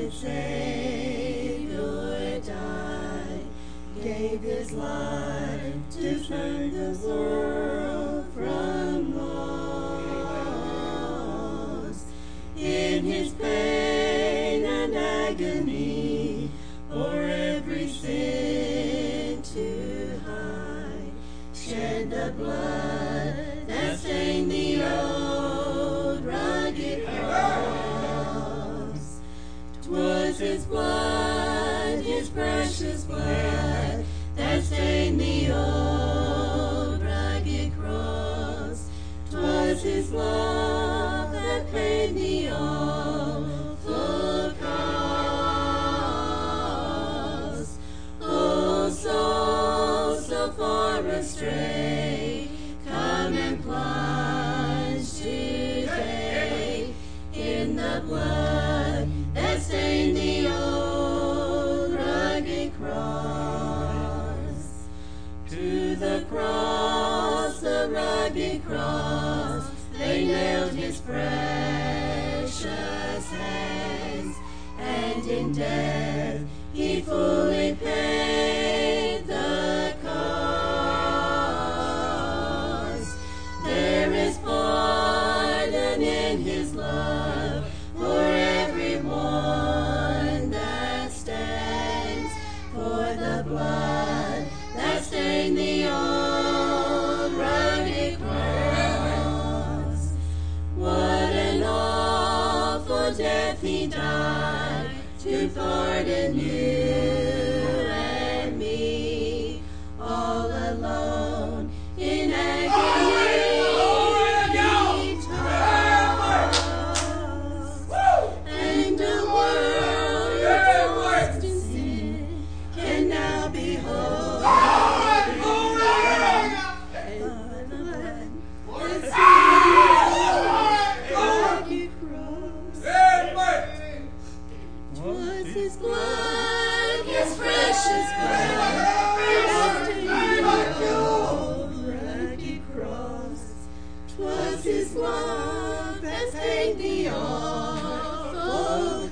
blessed Savior died, gave his life to turn the world from loss. In his pain and agony, for every sin to hide, shed the blood that stained the old rugged cross. 'Twas his blood, his precious blood, that stained the old rugged cross. 'Twas his love that paid the awful cost. Oh, soul so far astray, come and plunge today in the blood that stained the old rugged cross. To the cross, the rugged cross, they nailed his precious hands, and in death he fully paid the cost. There is pardon in his love for everyone that stands, for the blood that stained the old rugged cross. What an awful death he died to pardon you and me, all alone in agony. He tossed, and a world lost in sin can now behold the blood that stained the rugged cross. Was his blood, his precious blood, that stained the old rugged cross. 'Twas his love that stained the awful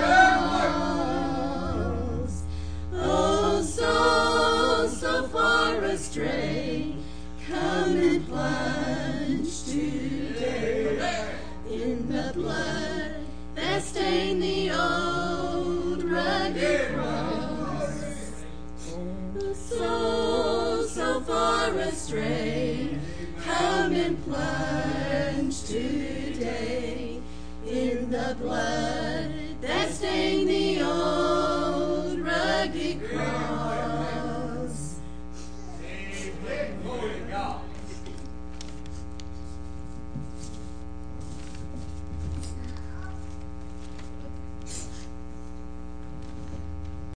cost. Oh, soul so far astray, come and plunge today in the blood that stained the old rugged cross. Soul so far astray, come and plunge today in the blood